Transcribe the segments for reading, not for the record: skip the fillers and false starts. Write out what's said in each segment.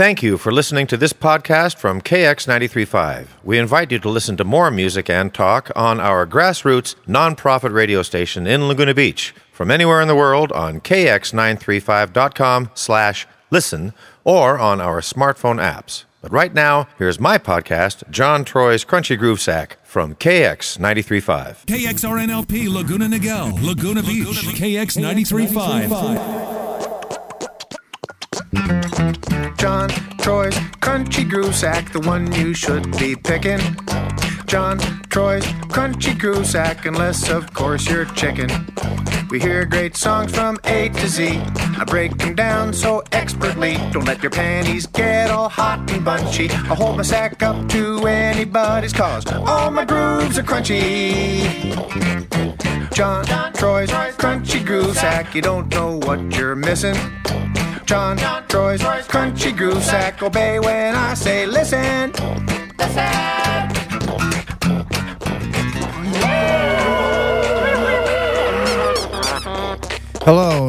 Thank you for listening to this podcast from KX93.5. We invite you to listen to more music and talk on our grassroots nonprofit radio station in Laguna Beach from anywhere in the world on kx935.com/listen or on our smartphone apps. But right now, here's my podcast, John Troy's Crunchy Groove Sack from KX93.5. KXRNLP Laguna Niguel, Laguna Beach, KX93.5. John Troy's Crunchy Groove Sack, the one you should be picking. John Troy's Crunchy Groove Sack, unless of course you're chicken. We hear great songs from A to Z. I break them down so expertly. Don't let your panties get all hot and bunchy. I hold my sack up to anybody's cause all my grooves are crunchy. John Troy's Crunchy Groove Sack, you don't know what you're missing. John Troy's Crunchy Groove Sack, obey when I say listen. Hello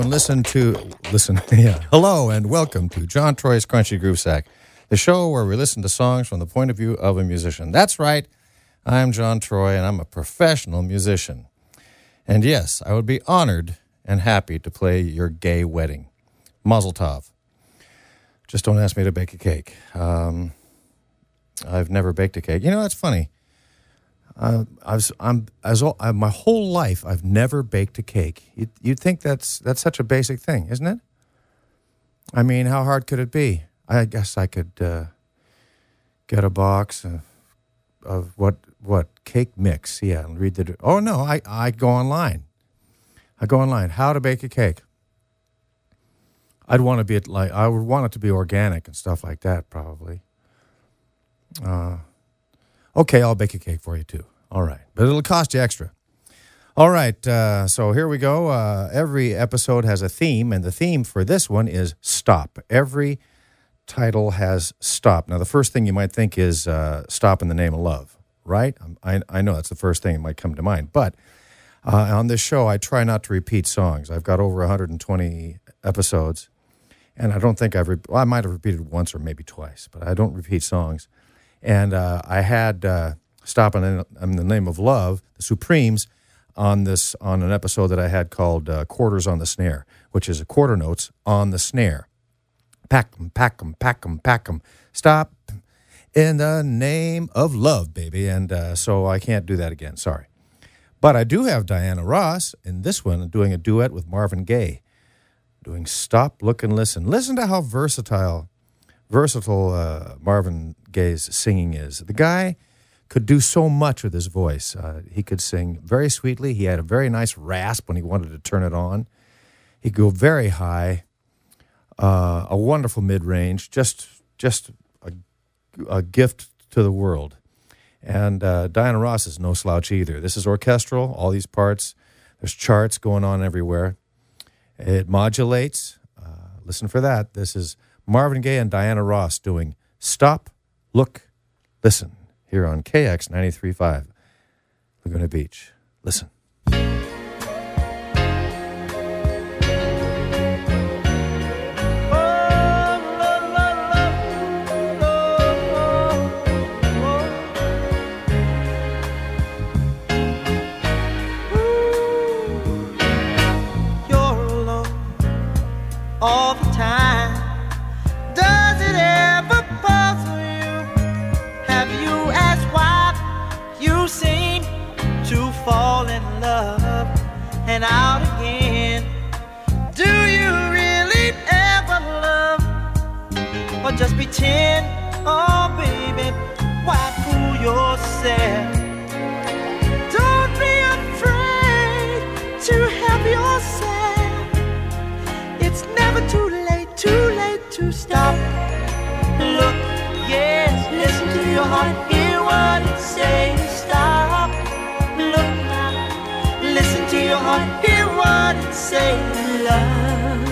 and welcome to John Troy's Crunchy Groove Sack, the show where we listen to songs from the point of view of a musician. That's right, I'm John Troy and I'm a professional musician. And yes, I would be honored and happy to play your gay wedding. Mazel tov. Just don't ask me to bake a cake. I've never baked a cake. You know, that's funny. My whole life, I've never baked a cake. You'd think that's such a basic thing, isn't it? I mean, how hard could it be? I guess I could get a box of what cake mix? Yeah, and read the. Oh no, I go online. How to bake a cake. I would want it to be organic and stuff like that, probably. Okay, I'll bake a cake for you too. All right, but it'll cost you extra. All right, so here we go. Every episode has a theme, and the theme for this one is stop. Every title has stop. Now, the first thing you might think is stop in the name of love, right? I know that's the first thing that might come to mind, but on this show, I try not to repeat songs. I've got over 120 episodes. And I don't think I might have repeated once or maybe twice, but I don't repeat songs. And I had Stop in the Name of Love, the Supremes, on an episode that I had called Quarters on the Snare, which is quarter notes on the snare. Pack 'em, pack 'em, pack 'em, pack 'em. Stop in the name of love, baby. And so I can't do that again, sorry. But I do have Diana Ross in this one doing a duet with Marvin Gaye. Doing Stop, Look, and Listen. Listen to how versatile Marvin Gaye's singing is. The guy could do so much with his voice. He could sing very sweetly. He had a very nice rasp when he wanted to turn it on. He could go very high, a wonderful mid-range, just a gift to the world. And Diana Ross is no slouch either. This is orchestral, all these parts. There's charts going on everywhere. It modulates. Listen for that. This is Marvin Gaye and Diana Ross doing Stop, Look, Listen here on KX 93.5, Laguna Beach. Listen. All the time. Does it ever puzzle you? Have you asked why you seem to fall in love and out again? Do you really ever love or just pretend? Oh baby, why fool yourself? Don't be afraid to help yourself. It's never too late to stop. Look, yes, listen to your heart, hear what it says. Stop, look now, listen to your heart, hear what it says. Love,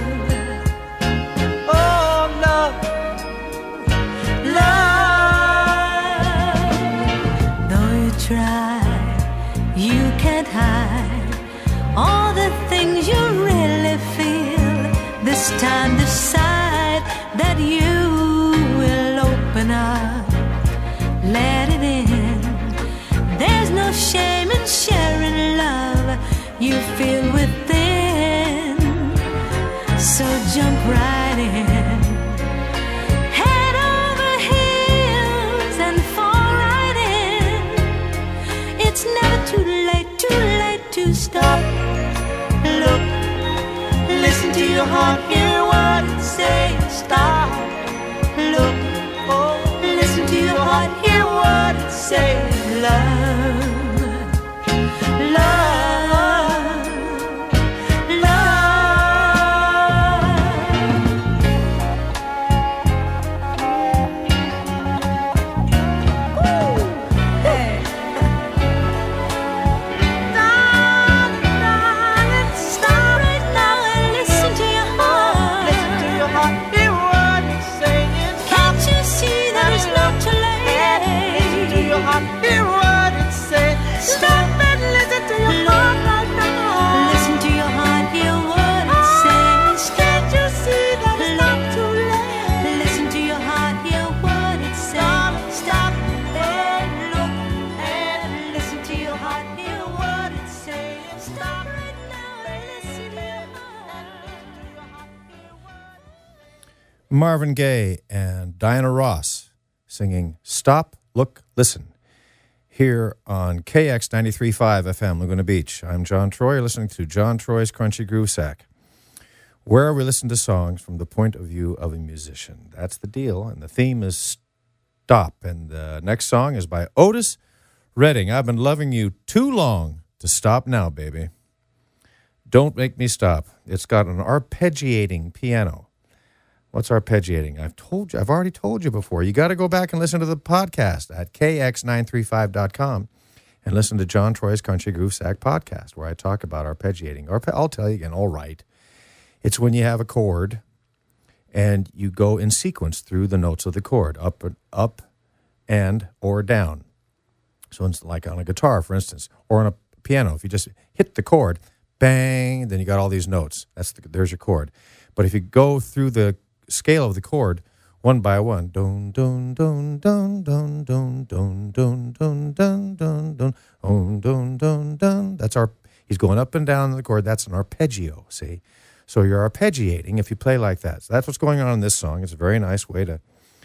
oh love, love. Though you try, you can't hide all the things you really feel. This time decide that you heart, hear what it says. Stop, look, oh, listen to your heart, hear what it says. Love, love, love. Ooh, hey. Darling, stop right now and listen to your heart. Listen to your heart, hear what it's saying. Can't you see that it's not too late? Listen to your heart, hear what it's saying. Stop and listen to your heart right now. Listen to your heart, hear what it says. Can't you see that it's not too late? Listen to your heart, hear what it says. Stop and look and listen to your heart, hear what it says. Stop right now and listen to your heart. Listen to your heart, hear what. Marvin Gaye and Diana Ross singing Stop, Look, Listen here on KX 93.5 FM, Laguna Beach. I'm John Troy. You're listening to John Troy's Crunchy Groove Sack, where we listen to songs from the point of view of a musician. That's the deal, and the theme is Stop. And the next song is by Otis Redding. I've been loving you too long to stop now, baby. Don't make me stop. It's got an arpeggiating piano. What's arpeggiating? I've already told you before. You got to go back and listen to the podcast at kx935.com and listen to John Troy's Country Groove Sack podcast, where I talk about arpeggiating. I'll tell you again, all right. It's when you have a chord and you go in sequence through the notes of the chord, up and or down. So it's like on a guitar, for instance, or on a piano. If you just hit the chord, bang, then you got all these notes. There's your chord. But if you go through the scale of the chord one by one, don don don don don don don don don don don don don don don. He's going up and down the chord. That's an arpeggio. See, so you're arpeggiating if you play like that. So that's what's going on in this song. It's a very nice way to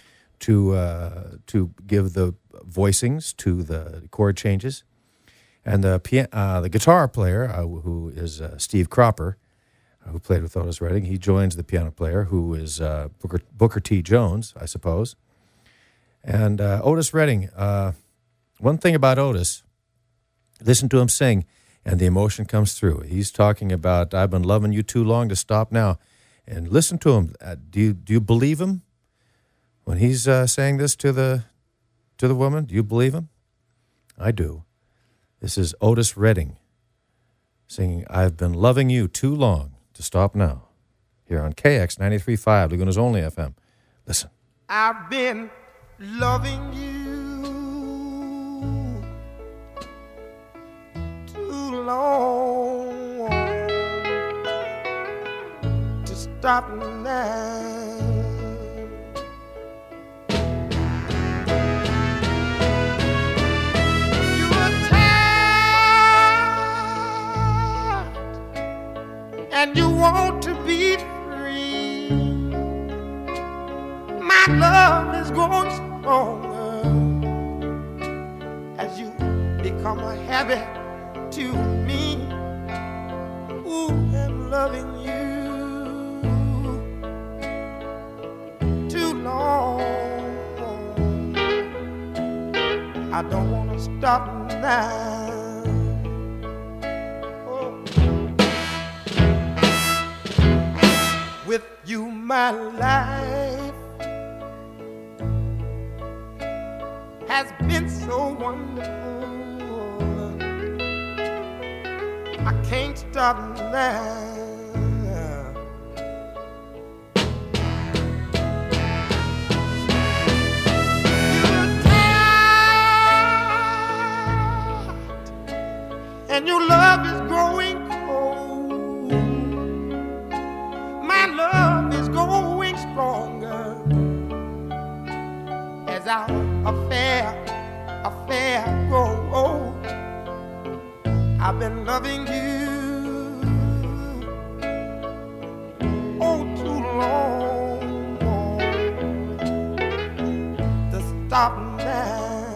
give the voicings to the chord changes, and the guitar player who is Steve Cropper, who played with Otis Redding. He joins the piano player, who is Booker T. Jones, I suppose. And Otis Redding, one thing about Otis, listen to him sing, and the emotion comes through. He's talking about, I've been loving you too long to stop now. And listen to him. Do you believe him when he's saying this to the woman? Do you believe him? I do. This is Otis Redding singing, I've been loving you too long to stop now, here on KX 93.5, Laguna's only FM. Listen. I've been loving you too long to stop now. And you want to be free. My love is growing stronger as you become a habit to me. Ooh, I'm loving you too long. I don't want to stop now. With you, my life has been so wonderful. I can't stop now. You're tired, and your love is growing cold. My love is growing stronger as our affair grows old. I've been loving you oh too long to stop now.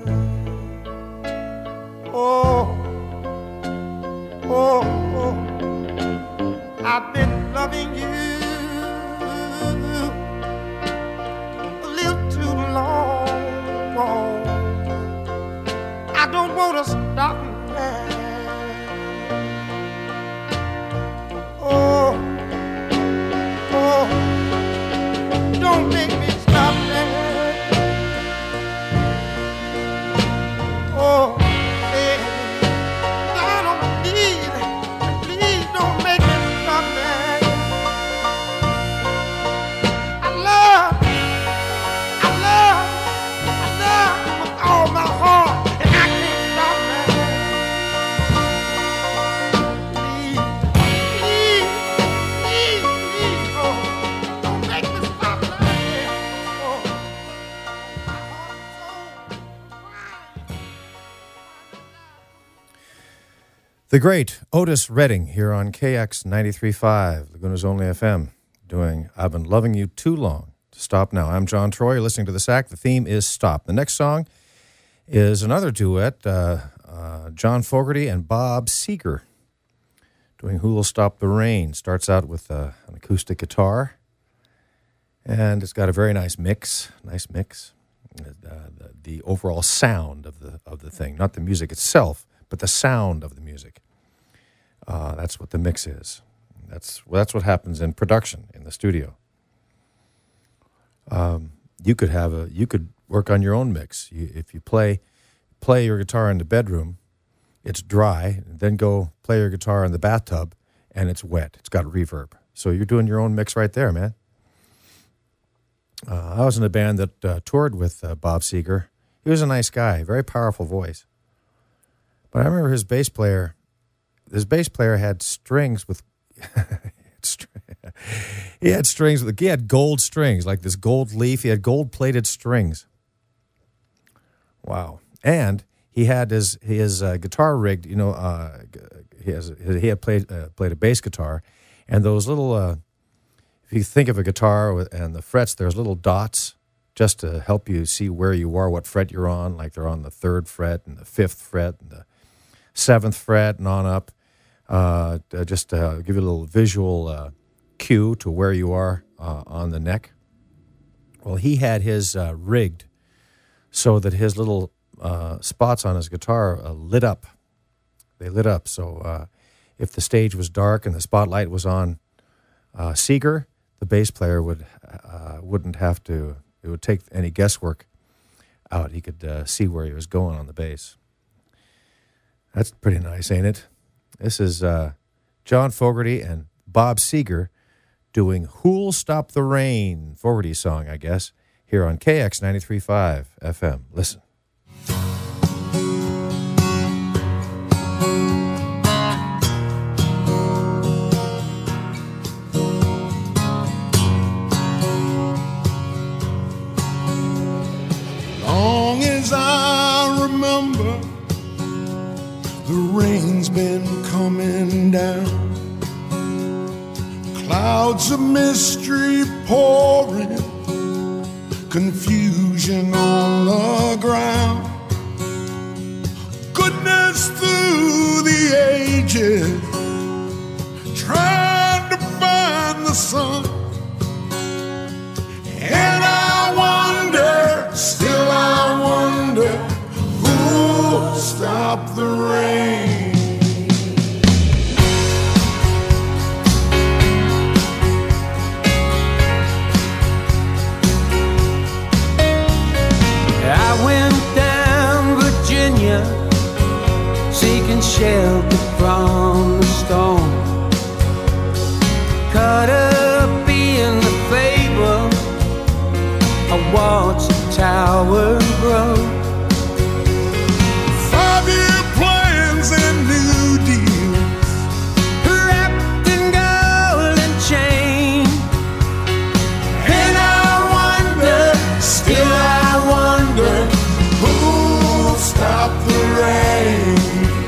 Oh, I've been loving you The great Otis Redding here on KX 93.5, Laguna's only FM, doing I've Been Loving You Too Long to Stop Now. I'm John Troy, you're listening to The Sack. The theme is Stop. The next song is another duet, John Fogerty and Bob Seger, doing Who Will Stop the Rain. Starts out with an acoustic guitar, and it's got a very nice mix. The overall sound of the thing, not the music itself, but the sound of the music. That's what the mix is. That's what happens in production in the studio. You could work on your own mix. If you play your guitar in the bedroom, it's dry. Then go play your guitar in the bathtub, and it's wet. It's got reverb. So you're doing your own mix right there, man. I was in a band that toured with Bob Seger. He was a nice guy, very powerful voice. But I remember his bass player had strings with, he had gold strings, like this gold leaf. He had gold-plated strings. Wow. And he had his guitar rigged, he had played a bass guitar, and those little, if you think of a guitar and the frets, there's little dots just to help you see where you are, what fret you're on, like they're on the 3rd fret and the 5th fret and the 7th fret and on up, just to give you a little visual cue to where you are on the neck. Well, he had his rigged so that his little spots on his guitar lit up. They lit up, so if the stage was dark and the spotlight was on Seger, the bass player wouldn't have to. It would take any guesswork out. He could see where he was going on the bass. That's pretty nice, ain't it? This is John Fogerty and Bob Seger doing Who'll Stop the Rain, Fogerty's song, I guess, here on KX 93.5 FM. Listen. Long as I remember, the rain's been coming down, clouds of mystery pouring, confusion on the ground, goodness through the ages, trying to find the sun. And I wonder, still I wonder, who'll stop the rain? I went down Virginia, seeking shelter from the storm, caught up in the fable, I watched the tower grow. 5-year plans and new deals, Wrapped in golden chain. and I wonder, still I wonder, who'll stop the rain?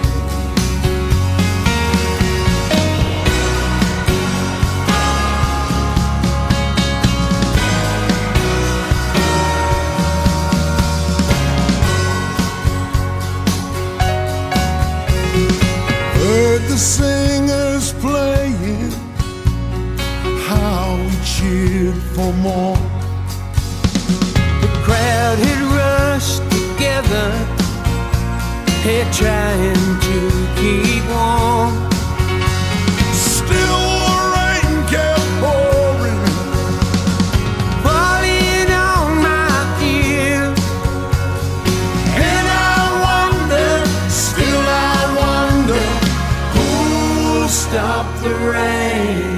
Heard the singers playing, how we cheered for more. The crowd had rushed together, here trying to keep warm. Still the rain kept pouring, Falling on my ear, and I wonder, still I wonder, who'll stop the rain?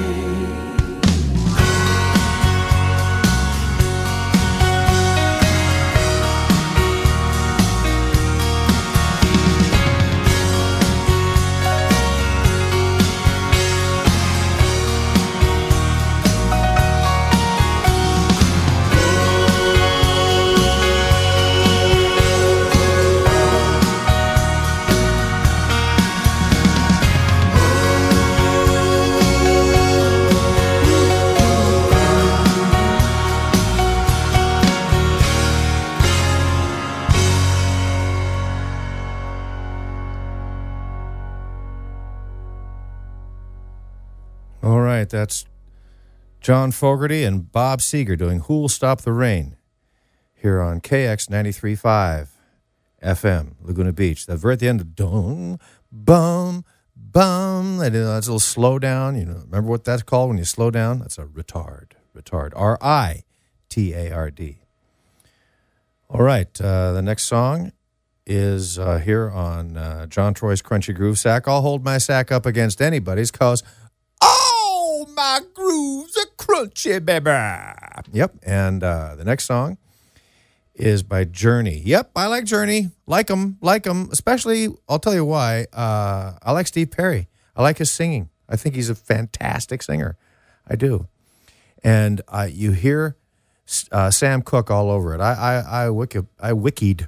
that's John Fogerty and Bob Seger doing Who'll Stop the Rain here on KX 93.5 FM, Laguna Beach. That very at the end of dum, bum, bum. That's a little slow down. You know, remember what that's called when you slow down? That's a retard. Retard. R-I-T-A-R-D. All right. The next song is here on John Troy's Crunchy Groove Sack. I'll hold my sack up against anybody's because all my grooves are crunchy, baby. Yep. And the next song is by Journey. Yep, I like Journey. Like them. Especially, I'll tell you why. I like Steve Perry. I like his singing. I think he's a fantastic singer. I do. And you hear Sam Cooke all over it. I wikied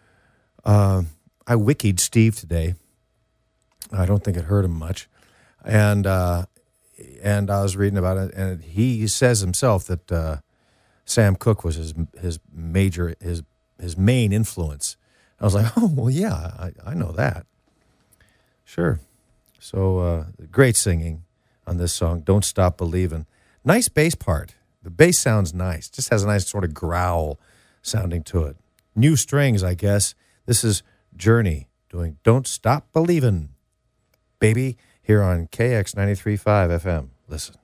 Steve today. I don't think it hurt him much. And I was reading about it, and he says himself that Sam Cooke was his main influence. I was like, oh, well, yeah, I know that. Sure. So great singing on this song, Don't Stop Believin'. Nice bass part. The bass sounds nice. Just has a nice sort of growl sounding to it. New strings, I guess. This is Journey doing Don't Stop Believin', baby, here on KX 93.5 FM. Listen.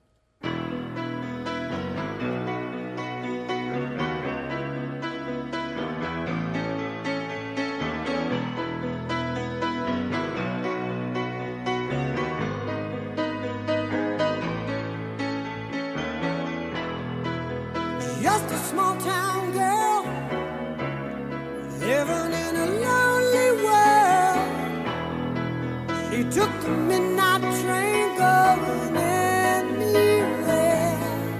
Just a small town girl living in a lonely world. She took the midnight train going anywhere.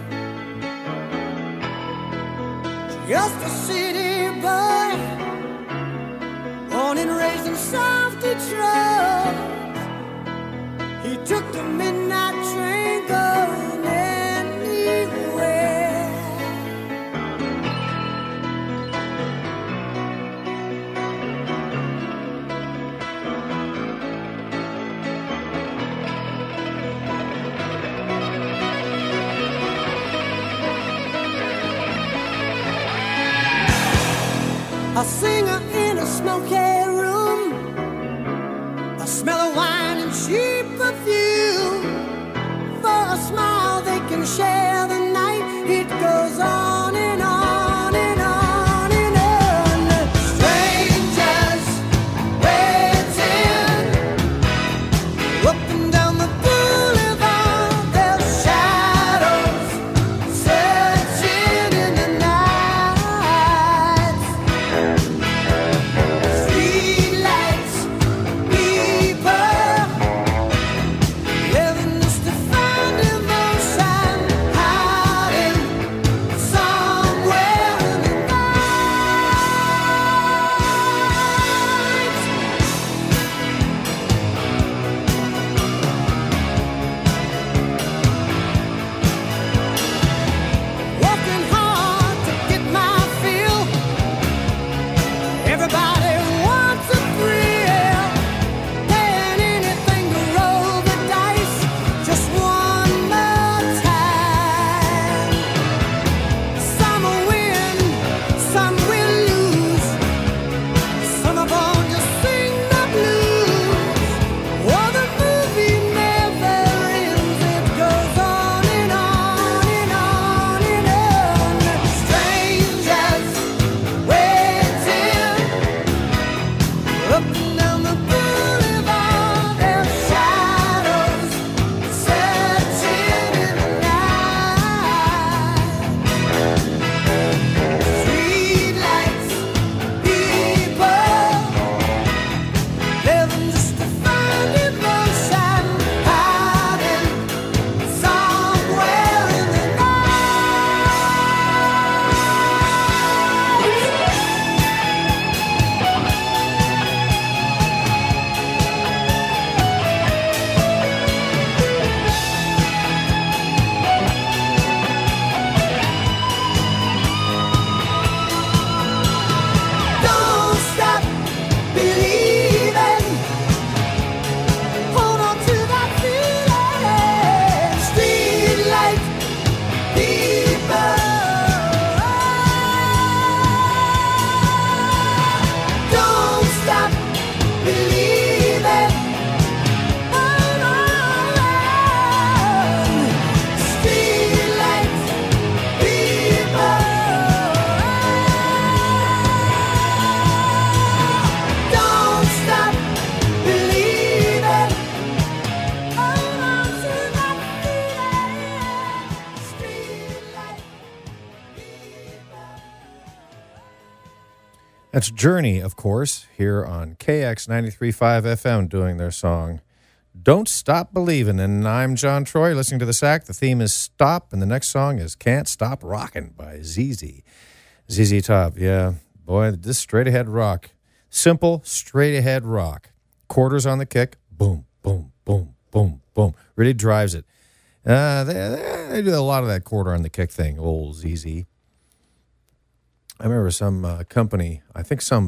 Just a city boy, born and raised in South Detroit. He took the midnight train going anywhere. A singer in a smoky room, a smell of wine and cheap perfume. For a smile they can share the night. It goes on and on and on and on. Strangers waiting up and down the boulevard, their shadows searching in the night. Street That's Journey, of course, here on KX 93.5 FM doing their song Don't Stop Believin'. And I'm John Troy, listening to the sack. The theme is Stop, and the next song is Can't Stop Rockin' by ZZ. ZZ Top, yeah. Boy, this straight-ahead rock. Simple, straight-ahead rock. Quarters on the kick. Boom, boom, boom, boom, boom. Really drives it. They do a lot of that quarter on the kick thing, old ZZ. I remember some company, I think some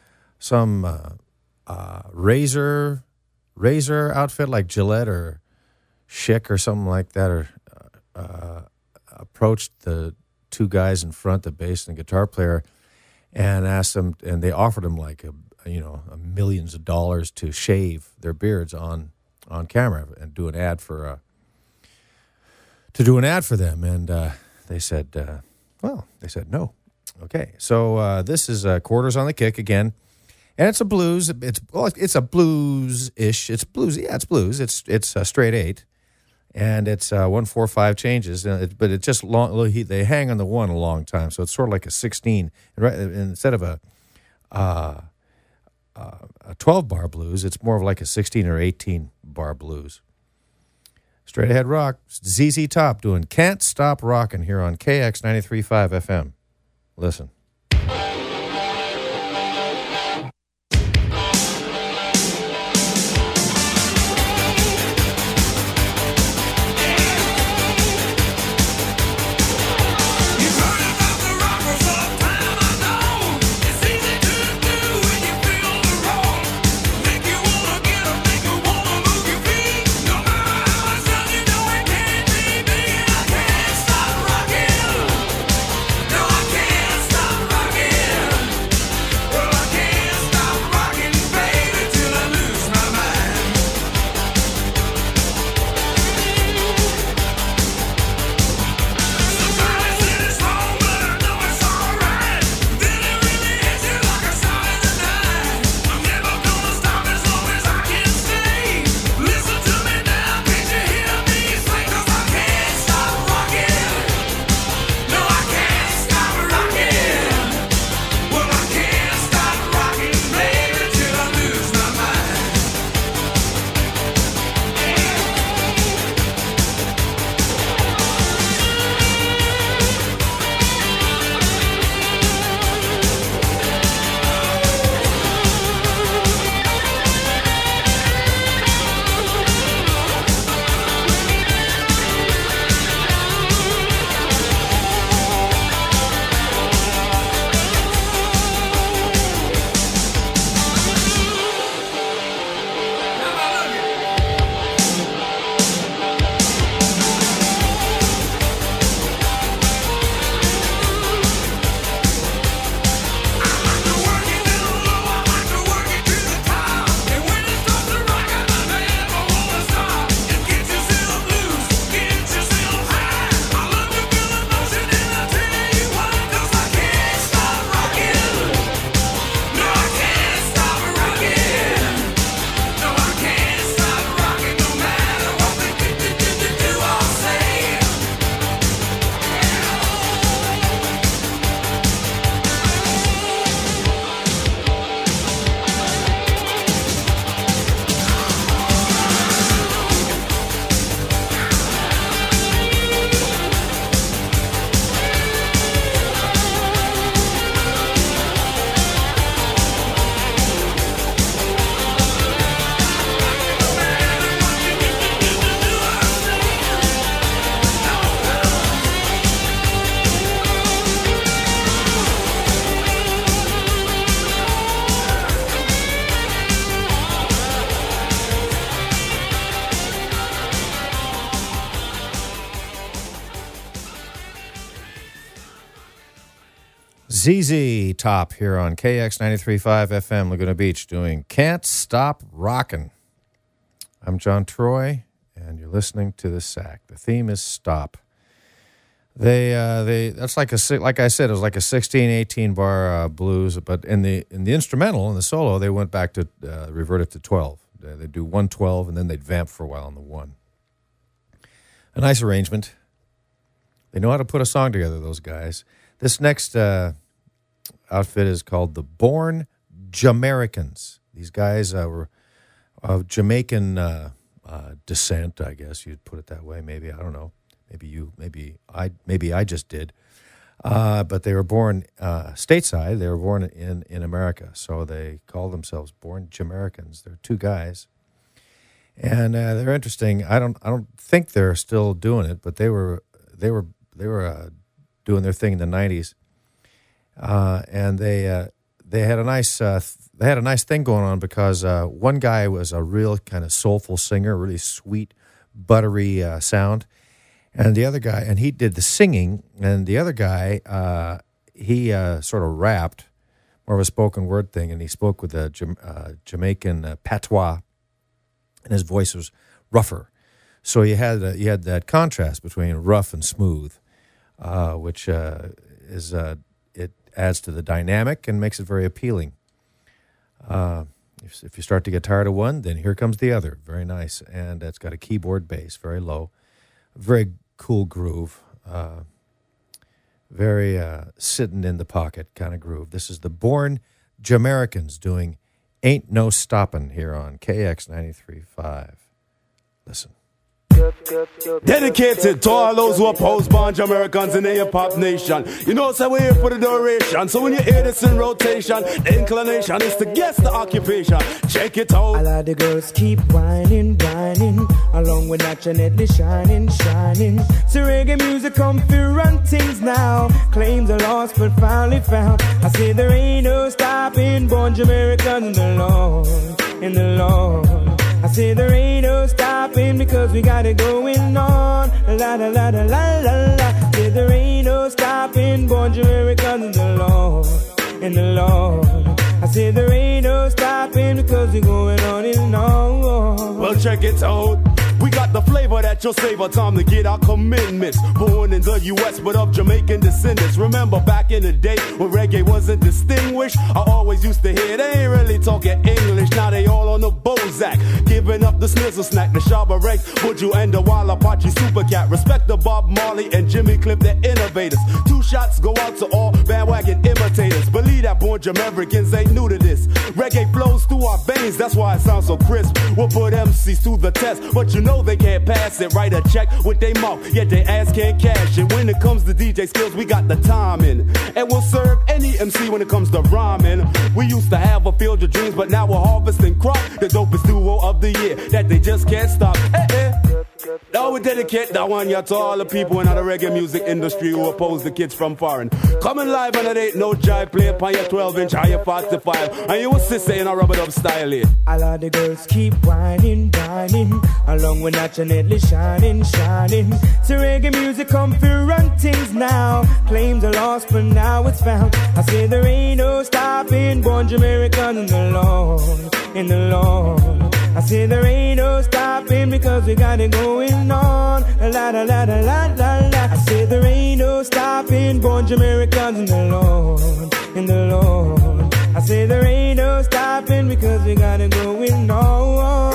razor outfit like Gillette or Schick or something like that, or approached the two guys in front, the bass and the guitar player, and asked them, and they offered them like millions of dollars to shave their beards on camera and do an ad for them, and they said no. Okay, so this is Quarters on the Kick again, and it's a blues. It's a blues-ish. It's blues. Yeah, it's blues. It's a straight 8, and it's 1-4-5 changes. But it's just long. They hang on the 1 a long time, so it's sort of like a 16. Right, instead of a 12-bar blues, it's more of like a 16 or 18-bar blues. Straight ahead rock. ZZ Top doing Can't Stop Rockin' here on KX 93.5 FM. Listen. ZZ Top here on KX 93.5 FM Laguna Beach doing Can't Stop Rockin'. I'm John Troy, and you're listening to The Sack. The theme is Stop. That's like I said, it was like a 16, 18 bar blues, but in the instrumental, in the solo, they went back to revert it to 12. They'd do 112, and then they'd vamp for a while on the 1. A nice arrangement. They know how to put a song together, those guys. This next outfit is called the Born Jamaicans. These guys were of Jamaican descent, I guess you'd put it that way. Maybe, I don't know. Maybe I just did. But they were born stateside. They were born in America, so they call themselves Born Jamaicans. They're two guys, and they're interesting. I don't think they're still doing it, but they were doing their thing in the '90s, and they had a nice thing going on because one guy was a real kind of soulful singer, really sweet, buttery sound. And the other guy, and he did the singing, and the other guy, he sort of rapped, more of a spoken word thing, and he spoke with a Jamaican patois, and his voice was rougher. So you had that contrast between rough and smooth, which it adds to the dynamic and makes it very appealing. If you start to get tired of one, then here comes the other. Very nice, and it's got a keyboard bass, very low, very cool groove, very sitting in the pocket kind of groove. This is the Born Jamaicans doing Ain't No Stoppin' here on KX 93.5. Listen. Dedicated to all those who oppose Born Jamaicans in the hip-hop nation. You know, so we're here for the duration. So when you hear this in rotation, the inclination is to guess the occupation. Check it out. All of the girls keep whining, whining, along with naturally shining, shining. So reggae music come to run things now. Claims are lost but finally found. I say there ain't no stopping Born Jamaicans in the Lord, in the Lord. I say there ain't no stopping because we got it going on. La la la la la la la. Say there ain't no stopping Born Jamaicans in the Lord, in the Lord. I say there ain't no stopping because we're going on and on. Well, check it out. We got the flavor that you'll savor, time to get our commitments. Born in the U.S. but of Jamaican descendants. Remember back in the day when reggae wasn't distinguished? I always used to hear they ain't really talking English. Now they all on the Bozak, giving up the snizzle snack, the Shabba Ranks, Buju and the Wild Apache Super Cat. Respect the Bob Marley and Jimmy Cliff, the innovators. 2 shots go out to all bandwagon imitators. Believe that Born Jamaicans ain't new to this. Reggae flows through our veins, that's why it sounds so crisp. We'll put MCs to the test, but you know they can't pass it. Write a check with their mouth, yet their ass can't cash it. When it comes to DJ skills, we got the timing, and we'll serve any MC when it comes to rhyming. We used to have a field of dreams, but now we're harvesting crop. The dopest duo of the year that they just can't stop. Now we dedicate that one here to all the people in the reggae music industry who oppose the kids from foreign. Coming live and it ain't no jive, play upon your 12-inch or your 45, and you will sit saying a rubber dub style it. All of the girls keep whining, whining, along with naturally shining, shining. So reggae music come to run things now. Claims are lost but now it's found. I say there ain't no stopping Born Jamaicans in the Lord, in the Lord. I say there ain't no stopping because we got it going on. La la la la la la la. I say there ain't no stopping Born Jamaicans in the Lord, in the Lord. I say there ain't no stopping because we got it going on.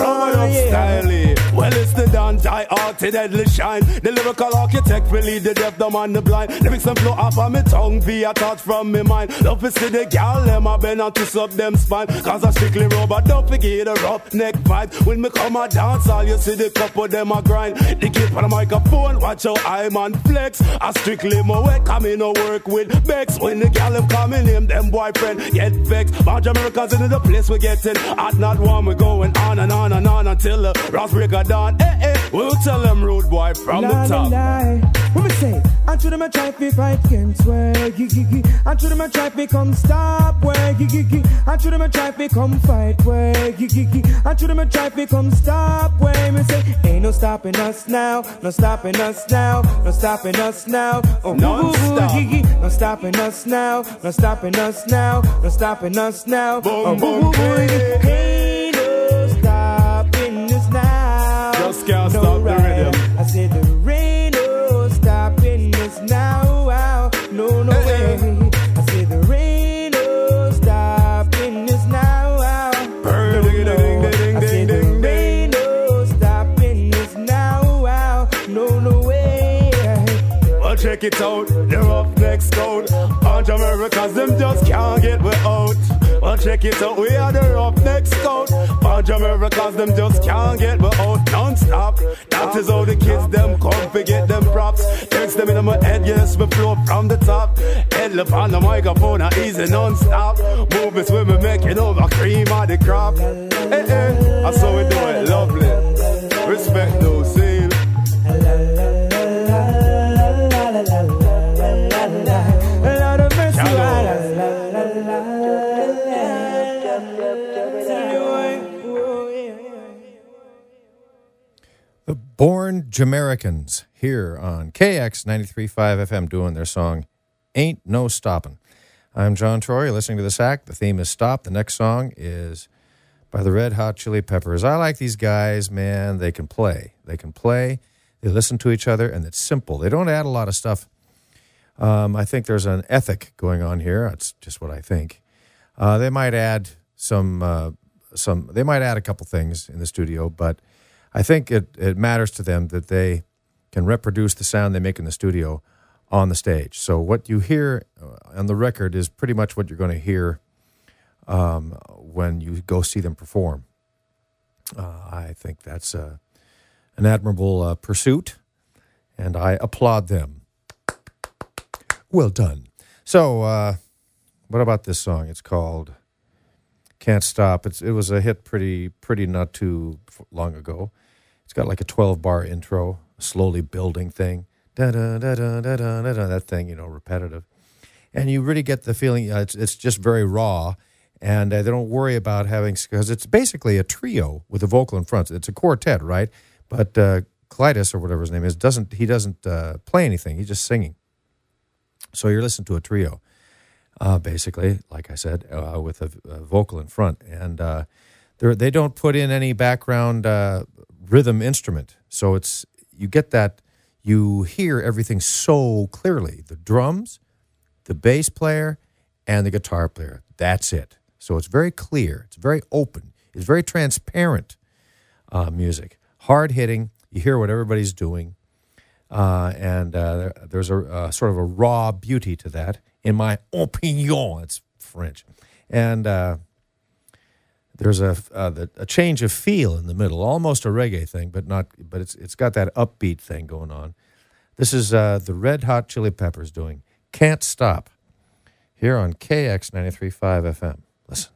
Style. Well, it's the dance, I art, the deadly shine. The lyrical architect really the deaf, dumb and the blind. Lyrics and flow off of me tongue via thoughts from me mind. Love to see the gal, them I been on to sub them spine. Cause I strictly robot, don't forget a rough neck vibe. When me come a dance, all you see the couple them a grind. The kid on the microphone, watch how I'm on flex. I strictly my way, come in no work with Bex. When the gal them coming in, them boyfriend get vexed. Born Jamaicans in the place we getting hot, not warm, we going on and on and on until the Ross break a dawn. We'll tell them rude boy from the top. What me say? I told them I try to fight against work. I told them I try to come stop work. I told them I try to come fight work. I told them I try to come stop work. Me say ain't no stopping us now. No stopping us now. No stopping us now. Oh, non-stop. No stopping us now. No stopping us now. No stopping us now. Boom, boom, ain't no stopping us now. Just can't stop the rhythm. I said there ain't no stopping us now. Wow. No, no way. I said there ain't no stopping us now. Wow. No, no. I said there ain't no stopping us now. Wow. No, no way. Well, check check it out, the Roughnecks code. Bunch of Americans, them just can't get we out. Well, check it out, we are the Roughnecks code. Bunch of Americans, them just can't get we out. Non-stop, that is how the kids, them come to get them props. Text them in my head, yes, me flow from the top. Head up on the microphone, easy non-stop. Movements with me making over cream of the crop. Hey, hey, that's how we do it, lovely. Respect those seal. The Born Jamericans here on KX 93.5 FM doing their song Ain't No Stoppin'. I'm John Troy. You're listening to The Sack. The theme is Stop. The next song is by the Red Hot Chili Peppers. I like these guys, man. They can play. They listen to each other, and it's simple. They don't add a lot of stuff. I think there's an ethic going on here. That's just what I think. They might add they might add a couple things in the studio, but I think it matters to them that they can reproduce the sound they make in the studio on the stage. So what you hear on the record is pretty much what you're going to hear when you go see them perform. I think that's an admirable pursuit, and I applaud them. Well done. So what about this song? It's called Can't Stop. It was a hit pretty not too long ago. It's got like a 12-bar intro, a slowly building thing. Da-da-da-da-da-da-da, that thing, repetitive. And you really get the feeling it's just very raw, and they don't worry about having, because it's basically a trio with a vocal in front. It's a quartet, right? But Clytus, or whatever his name is, doesn't play anything. He's just singing. So you're listening to a trio, basically, like I said, with a vocal in front. And they don't put in any background rhythm instrument. So you get that, you hear everything so clearly. The drums, the bass player, and the guitar player. That's it. So it's very clear. It's very open. It's very transparent music. Hard-hitting. You hear what everybody's doing. And there's a sort of a raw beauty to that, in my opinion. It's French. And there's a change of feel in the middle, almost a reggae thing, but it's got that upbeat thing going on. This is the Red Hot Chili Peppers doing Can't Stop here on KX 93.5 FM. Listen.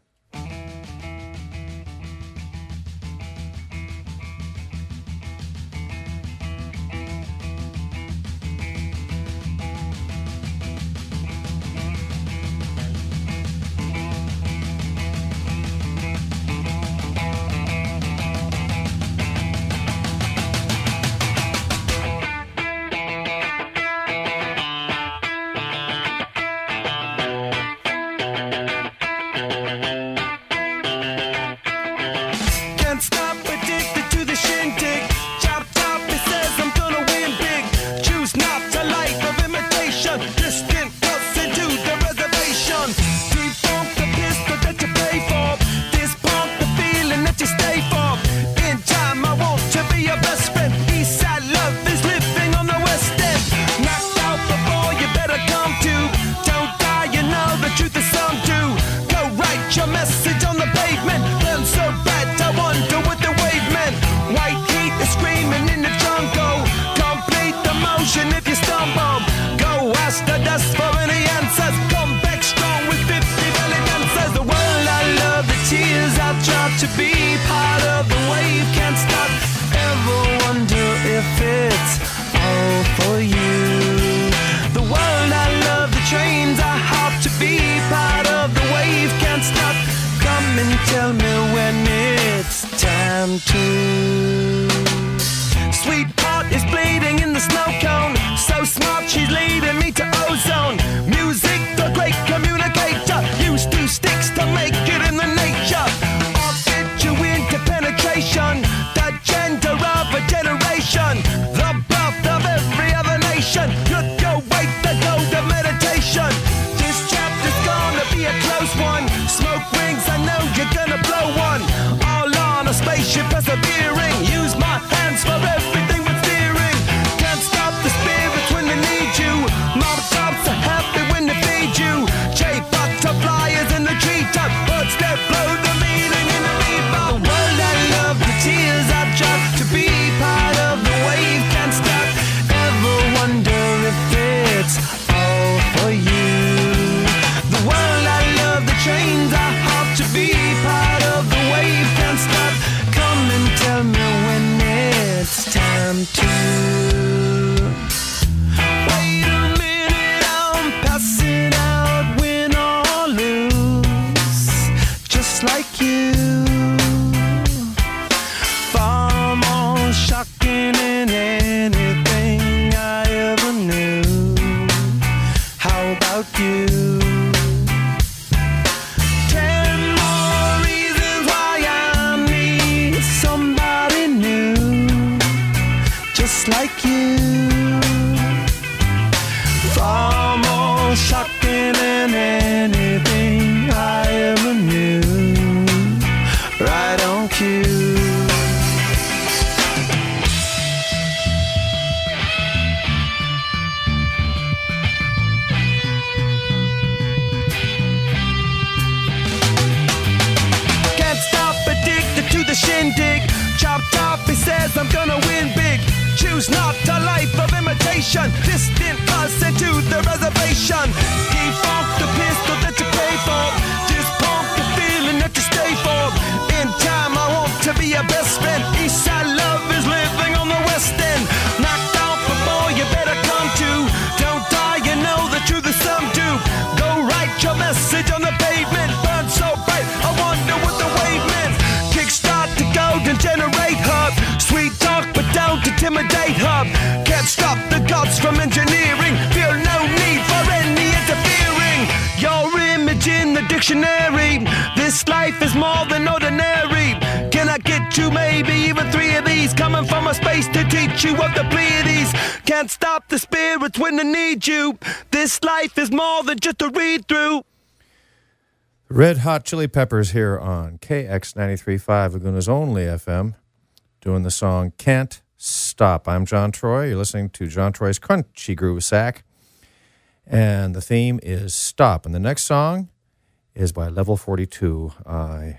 Sweetheart is bleeding in the snow cone. So smart, she's leading me to ozone. Music, the great communicator. Used two sticks to make it in the nature. I'll fit you into penetration. The gender of a generation. The birth of every other nation. Look your way to go to meditation. This chapter's gonna be a close one. Smoke rings, I know you're gonna blow one. All on a spaceship persevering. Use my hands for everything but steering. Can't stop the spirits when they need you. says I'm gonna win big. Choose not a life of imitation. Distant us into the reservation. Defunct the pistol that you pay for. Just pump the feeling that you stay for. In time I want to be your best friend. Eastside love is living on the west end. Knocked out before you better come to. Don't die, you know the truth is some do. Go write your message on the pavement. Burn so bright, I wonder what the wave meant. Kickstart the golden generate hub. Sweet talk but don't intimidate hub. Can't stop the gods from engineering. Feel no need for any interfering. Your image in the dictionary. This life is more than ordinary. Can I get you maybe even 3 of these? Coming from a space to teach you of the Pleiades. Can't stop the spirits when they need you. This life is more than just a read through. Red Hot Chili Peppers here on KX 93.5, Laguna's only FM, doing the song Can't Stop. I'm John Troy. You're listening to John Troy's Crunchy Groove Sack, and the theme is Stop. And the next song is by Level 42. I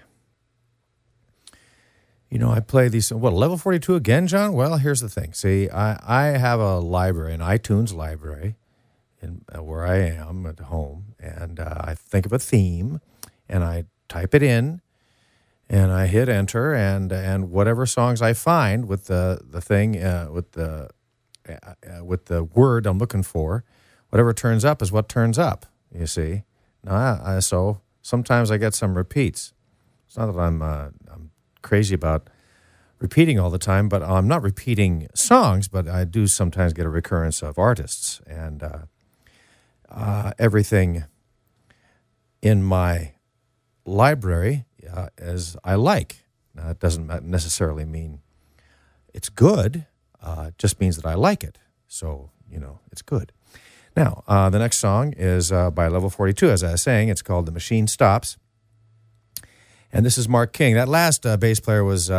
play these. What, Level 42 again, John? Well, here's the thing. See, I have a library, an iTunes library, where I am at home, and I think of a theme, and I type it in, and I hit enter, and whatever songs I find with the thing with the word I'm looking for, whatever turns up is what turns up. You see, now so sometimes I get some repeats. It's not that I'm crazy about repeating all the time, but I'm not repeating songs, but I do sometimes get a recurrence of artists, and everything in my library as I like. Now, it doesn't necessarily mean it's good. It just means that I like it. So, it's good. Now, the next song is by Level 42. As I was saying, it's called The Machine Stops. And this is Mark King. That last bass player was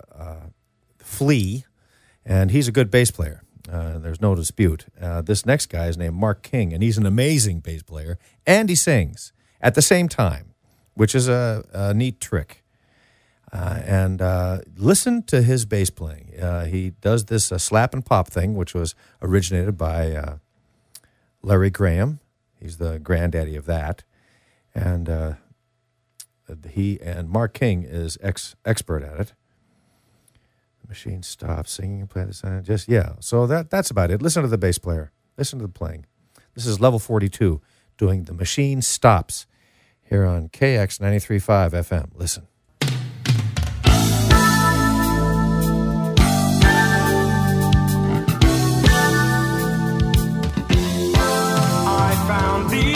Flea, and he's a good bass player. There's no dispute. This next guy is named Mark King, and he's an amazing bass player, and he sings at the same time, which is a neat trick. And listen to his bass playing. He does this slap and pop thing, which was originated by Larry Graham. He's the granddaddy of that. And he and Mark King is expert at it. The machine stops singing and play the sound. So that's about it. Listen to the bass player. Listen to the playing. This is Level 42 doing The Machine Stops here on KX 93.5 FM. Listen. I found the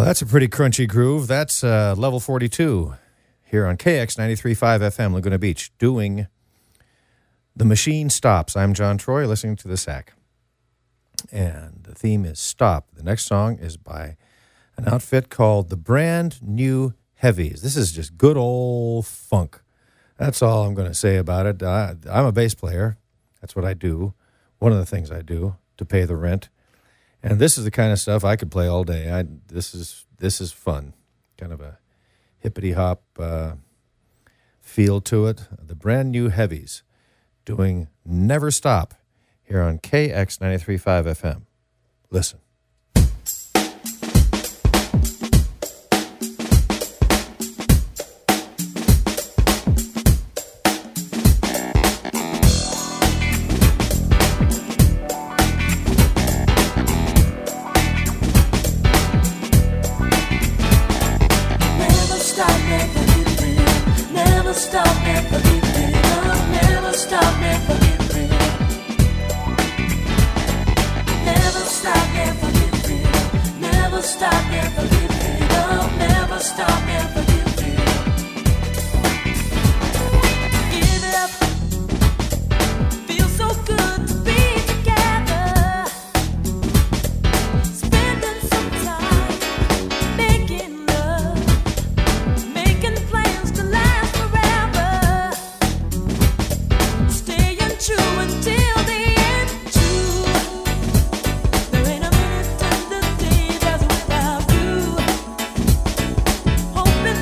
Well, that's a pretty crunchy groove. That's Level 42 here on KX 93.5 FM, Laguna Beach, doing The Machine Stops. I'm John Troy, listening to the Sack. And the theme is Stop. The next song is by an outfit called the Brand New Heavies. This is just good old funk. That's all I'm going to say about it. I'm a bass player. That's what I do. One of the things I do to pay the rent. And this is the kind of stuff I could play all day. This is fun. Kind of a hippity-hop feel to it. The Brand New Heavies doing Never Stop here on KX 93.5 FM. Listen. Hoping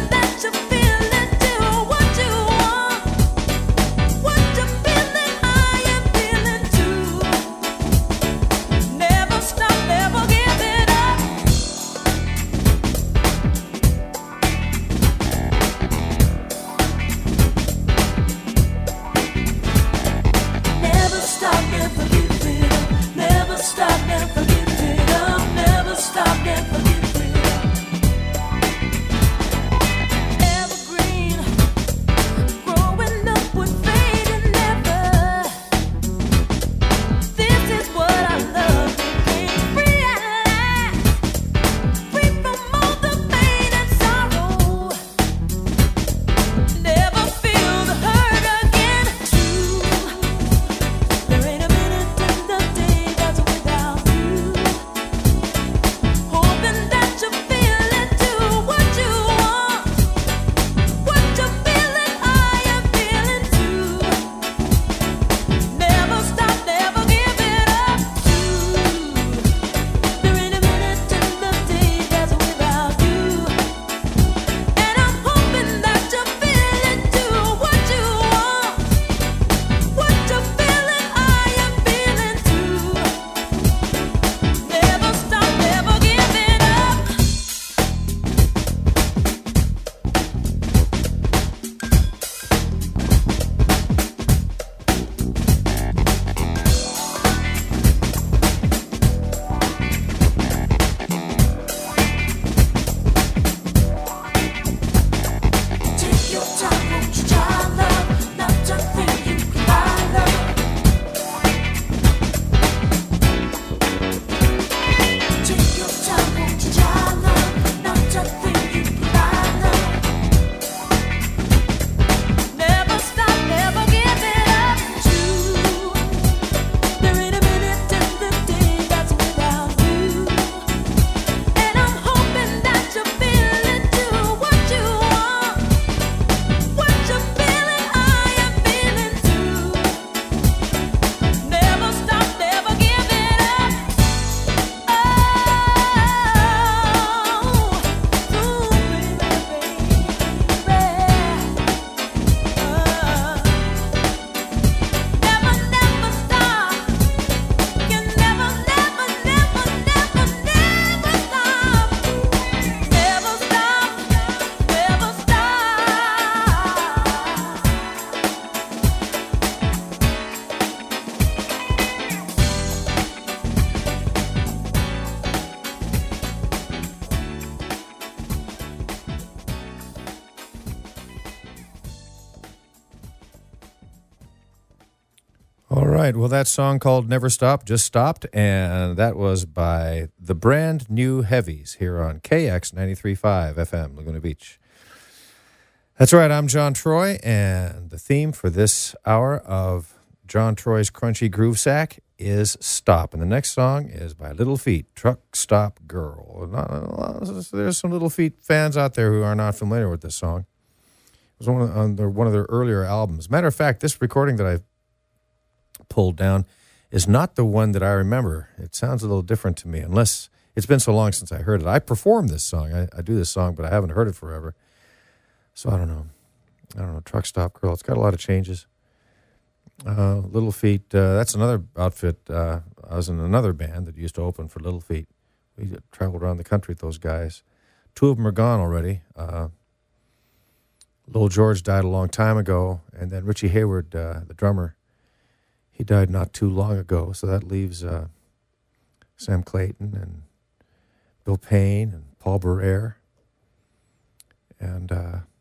All right. Well, that song called Never Stop just stopped, and that was by the Brand New Heavies here on KX 93.5 FM, Laguna Beach. That's right. I'm John Troy, and the theme for this hour of John Troy's Crunchy Groove Sack is Stop. And the next song is by Little Feat, Truck Stop Girl. There's some Little Feat fans out there who are not familiar with this song. It was one of their earlier albums. Matter of fact, this recording that I pulled down is not the one that I remember. It sounds a little different to me, unless it's been so long since I heard it. I performed this song. I do this song, but I haven't heard it forever. So I don't know. Truck Stop Girl. It's got a lot of changes. Little Feat. That's another outfit. I was in another band that used to open for Little Feat. We traveled around the country with those guys. Two of them are gone already. Lowell George died a long time ago, and then Richie Hayward, the drummer, he died not too long ago. So that leaves Sam Clayton and Bill Payne and Paul Barrere. And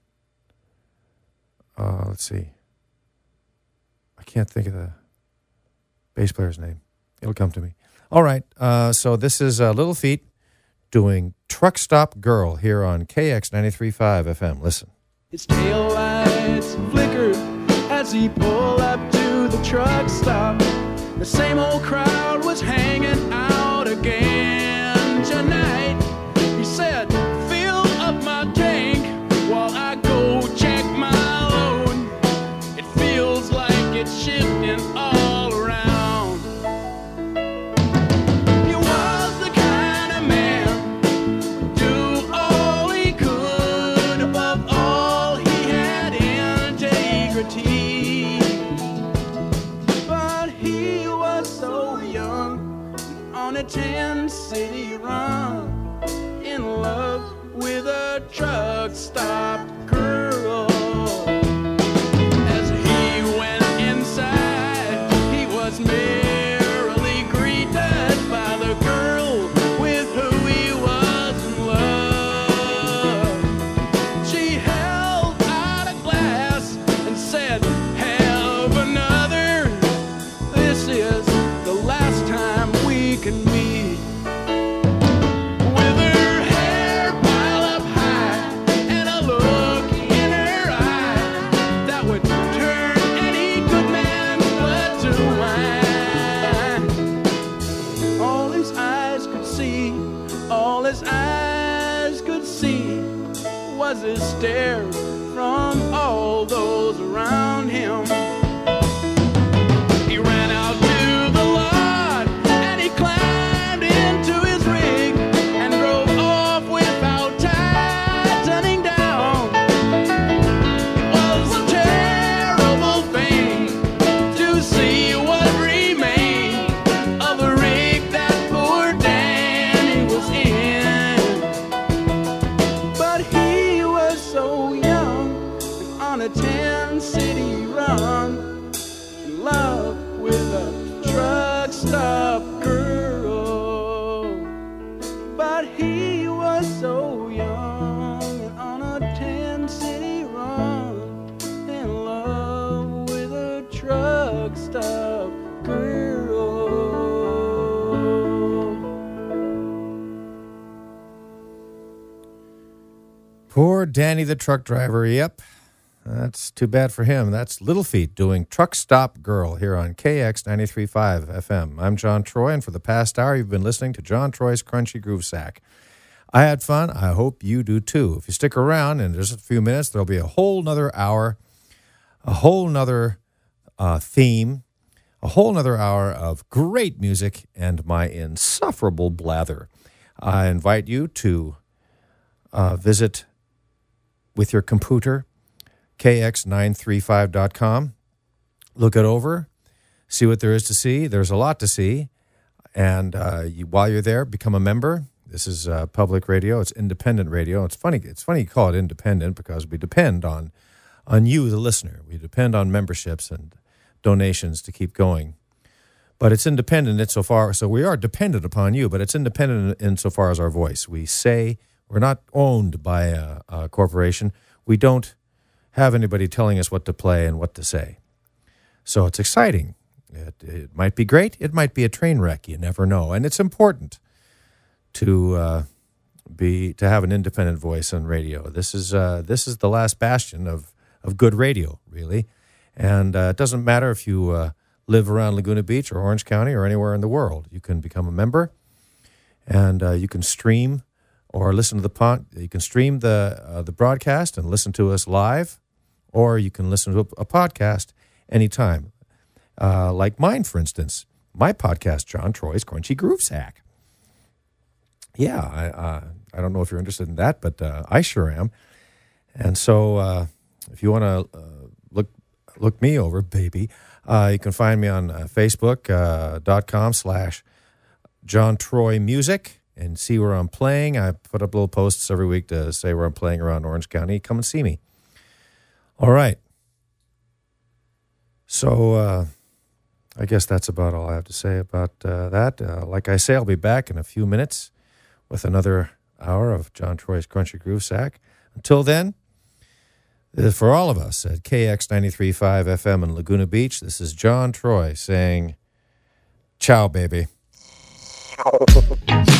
let's see. I can't think of the bass player's name. It'll come to me. All right. So this is Little Feat doing Truck Stop Girl here on KX 93.5 FM. Listen. His tail lights flickered as he pulled up to the truck stop. The same old crowd was hanging out again tonight. He said, fill up my tank while I go check my load. It feels like it's shifting all around. He was the kind of man who'd do all he could. Above all, he had integrity. But he was so young, on a 10-city run, in love with a truck stop girl. As he went inside, he was merrily greeted by the girl with who he was in love. She held out a glass and said, have another. This is the last time we can meet. With her hair piled up high and a look in her eye that would turn any good man's blood to wine. All his eyes could see, all his eyes could see was his stare from all those around him. He ran out to the lot and he climbed into his rig and drove off without tightening down. It was a terrible thing to see what remained of the rig that poor Danny was in. But he was so young and on a 10-city run, in love with a truck stop girl. But he was so young and on a 10-city run, in love with a truck stop girl. Poor Danny the truck driver. Yep. That's too bad for him. That's Little Feat doing Truck Stop Girl here on KX 93.5 FM. I'm John Troy, and for the past hour, you've been listening to John Troy's Crunchy Groove Sack. I had fun. I hope you do too. If you stick around in just a few minutes, there'll be a whole nother hour, a whole nother theme, a whole nother hour of great music and my insufferable blather. I invite you to visit with your computer, kx935.com. Look it over, see what there is to see. There's a lot to see. And while you're there, become a member. This is public radio. It's independent radio. It's funny you call it independent because we depend on you, the listener. We depend on memberships and donations to keep going. But it's independent insofar, so we are dependent upon you, but it's independent insofar as our voice. We say we're not owned by a corporation. We don't have anybody telling us what to play and what to say. So it's exciting. It might be great. It might be a train wreck. You never know. And it's important to have an independent voice on radio. This is the last bastion of good radio, really. And it doesn't matter if you live around Laguna Beach or Orange County or anywhere in the world. You can become a member, and you can stream or listen to you can stream the broadcast and listen to us live, or you can listen to a podcast anytime. Like mine, for instance, my podcast, John Troy's Crunchy Groove Sack. Yeah, I don't know if you're interested in that, but I sure am. And so if you want to look me over, baby, you can find me on Facebook.com/John Troy Music and see where I'm playing. I put up little posts every week to say where I'm playing around Orange County. Come and see me. All right. So I guess that's about all I have to say about that. Like I say, I'll be back in a few minutes with another hour of John Troy's Crunchy Groove Sack. Until then, for all of us at KX 93.5 FM in Laguna Beach, this is John Troy saying, ciao, baby.